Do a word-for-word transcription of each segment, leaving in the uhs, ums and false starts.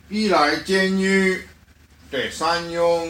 一来监狱第三用，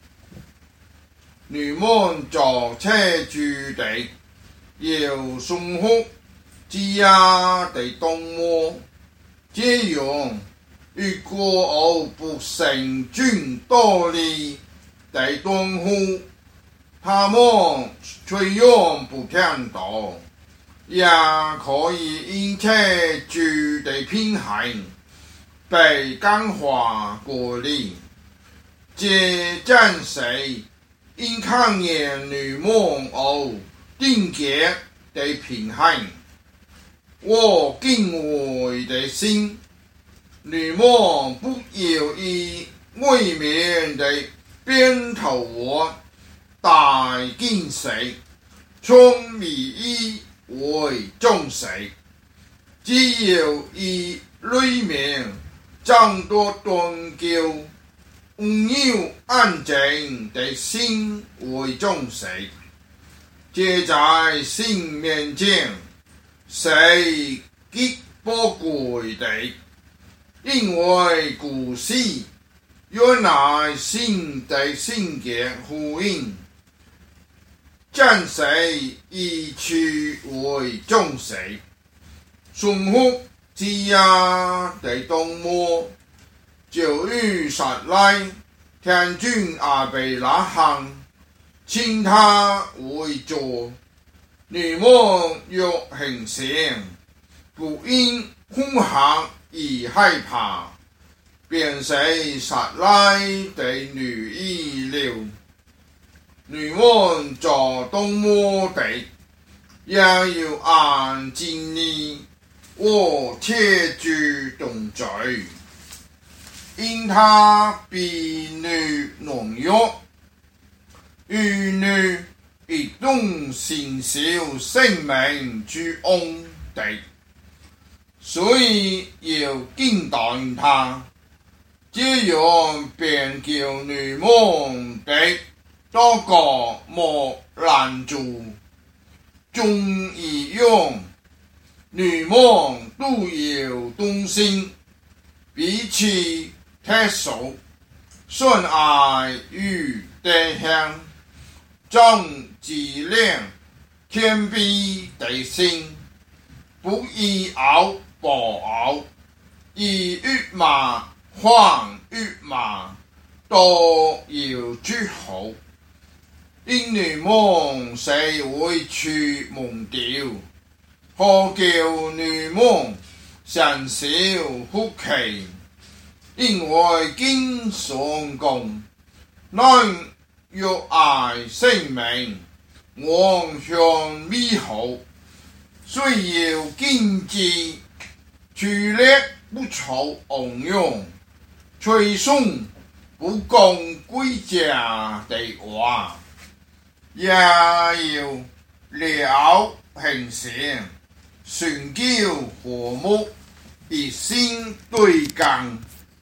女梦作车住地，要送福之家地东摸，这样如果我不成军多力地东户，他们虽然不听到，也可以因切住地平衡被感化过力。这战时因抗验女梦后定结地平衡，我敬畏的心，女梦不要以外面的边头我大见谁，从米衣为众谁，只有以里面众多断叫温柔安静的心为众谁，这在心面前谁极宝贵的，因为故事原来心的性格呼应，将谁以去为众谁，顺福之家的东摸，就遇杀来天君阿贝拉罕，请他为主，女梦若很善，不因恐吓而害怕，便是杀来的女意料。女梦做东摸地，也要按经理我切住动嘴，因他比女农药，与女一动承受生命之恩地，所以要敬待他，这样便叫女梦地多个莫拦住，终一样女梦都要动心，彼此贴手，顺爱与地香，将质量天比地心，不以傲不傲，以欲马换欲马，都要之好。因女梦谁会去梦掉，何叫女梦善少福气，因为经常讲，咱若爱生命，望向美好，虽要经济处力不愁昂扬，吹送不讲归家的话，也要了行善，顺交和睦，一心对干。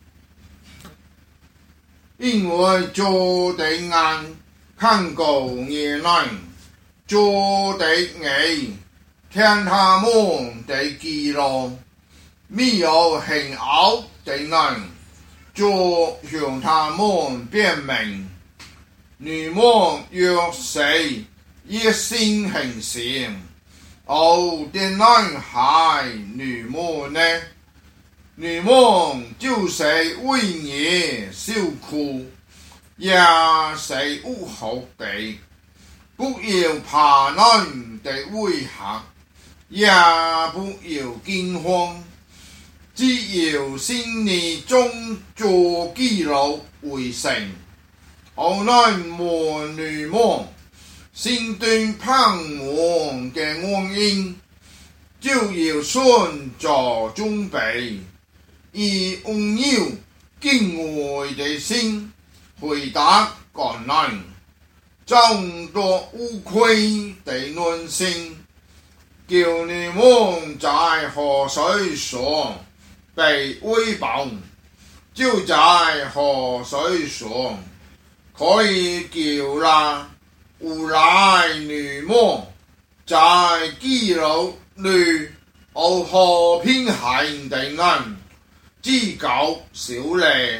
因为做得硬，看过也难；做得硬，听他们的记录，没有很好的难，就向他们辨明。女梦若谁一心很善，后的男孩女梦呢？女梦就是为你受苦，也是有好的，不要怕难的威吓，也不要惊慌，只要心里中做记录为成。后来莫女梦心端盼望嘅安應，就要順做準備，以温柔敬畏的心回答感恩，眾多無愧的內心，叫你們在河水上被餵飽，就在河水上可以叫啦。有來女夢在記錄裏，有和平行的人， 至高小利。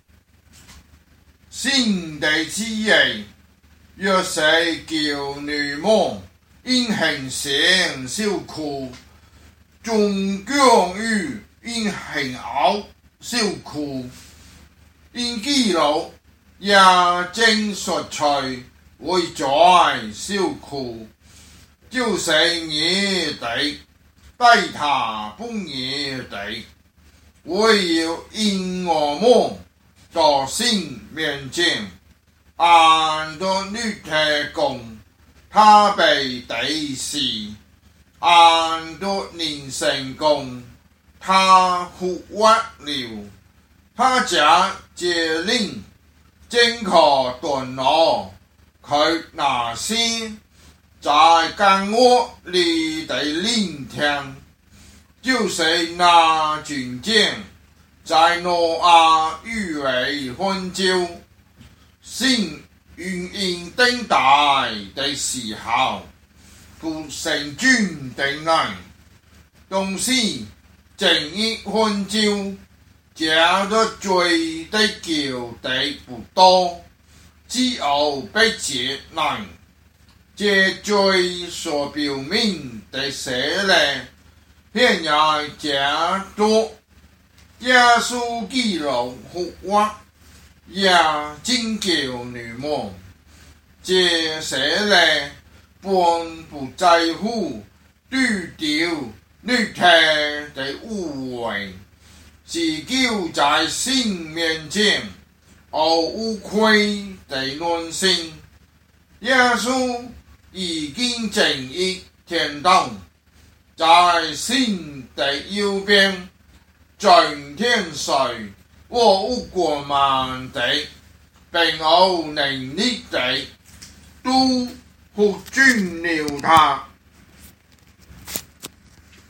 先帝之義，若是叫女魔，因行成小酷，終將於因行拗小酷，因記錄也正說出為在小酷，就是你的拜他不義的，唯有因我們到神面前，按着律法講，他被敵視；按着人性講，他復活了。他將這靈正確斷落，佢那些在監獄裡的靈聽，就是那軍將。在挪亞預為焚燒，神雲煙等待的時候，故成尊的人，當時正一焚燒，加咗罪的叫的不多，只有被接難，這罪所表明的寫咧，現在加多。耶穌基督復活，也拯救你們。這些咧本不在乎對掉律法的污穢，是叫在神面前毫無愧的安心。耶穌已經正義天堂，在神的右邊。全天水，我無過萬的，並無能力的，都服尊了他。